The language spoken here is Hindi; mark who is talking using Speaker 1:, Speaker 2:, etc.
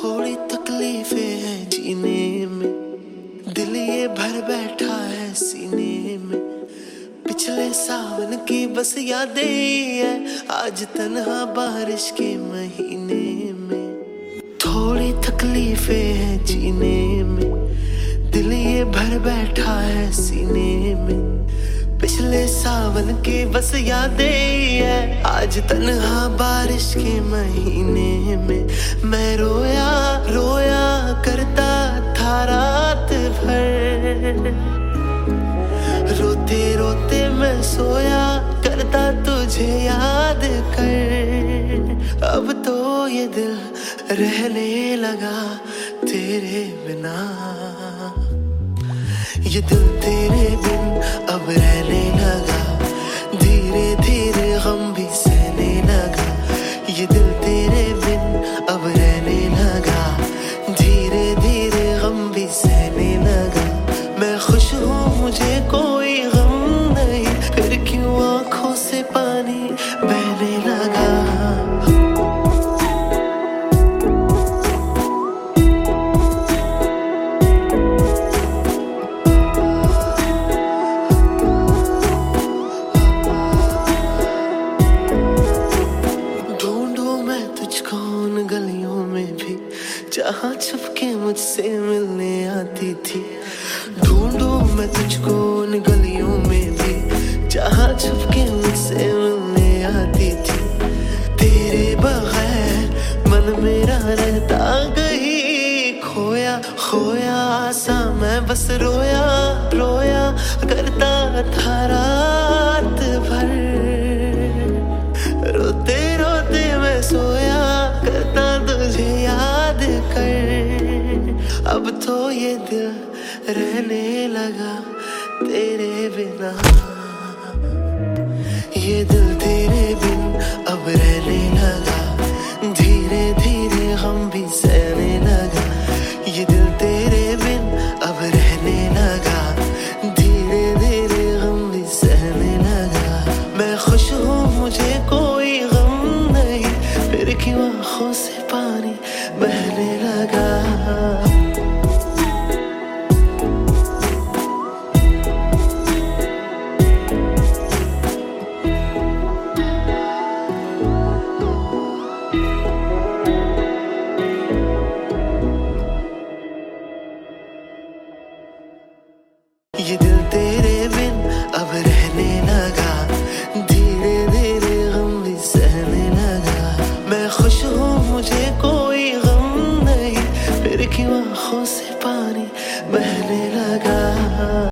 Speaker 1: थोड़ी तकलीफें हैं जीने में, दिल ये भर बैठा है सीने में। पिछले सावन की बस यादें है आज तन्हा बारिश के महीने में। थोड़ी तकलीफें हैं जीने में, दिल ये भर बैठा है सीने में। पिछले सावन की बस यादें है आज तन्हा बारिश के महीने में। मैं रोया रोया करता था रात भर, रोते रोते मैं सोया करता तुझे याद कर। अब तो ये दिल रहने लगा तेरे बिना, ये दिल तेरे बिन अब रहने लगा। धीरे धीरे गम भी सहने लगा, ये दिल तेरे बिन अब रहने लगा। धीरे धीरे गम भी सहने लगा। मैं खुश हूँ मुझे कोई गम नहीं, फिर क्यों आँखों से पानी बहने लगा। गलियों में भी जहाँ छुपके मुझसे मिलने आती थी। ढूंढूं मैं तुझको उन गलियों में भी जहाँ छुपके मुझसे मिलने आती थी। तेरे बगैर मन मेरा रहता कहीं खोया खोया सा, मैं बस रोया रोया करता था रात भर। रोते रोते मैं सोया करता तुझे याद कर। अब तो ये दिल रहने लगा तेरे बिना, ये दिल तेरे बिन अब रहने लगा। धीरे धीरे गम भी सहने लगा, ये दिल तेरे बिन अब रहने लगा। धीरे धीरे गम भी सहने लगा। मैं खुश हूँ मुझे कोई गम नहीं, फिर क्यों आँखों से पानी बहने लगा। ये दिल तेरे बिन अब रहने लगा। धीरे धीरे गम भी सहने लगा। मैं खुश हूँ मुझे कोई गम नहीं, फिर क्यों आँखों से पानी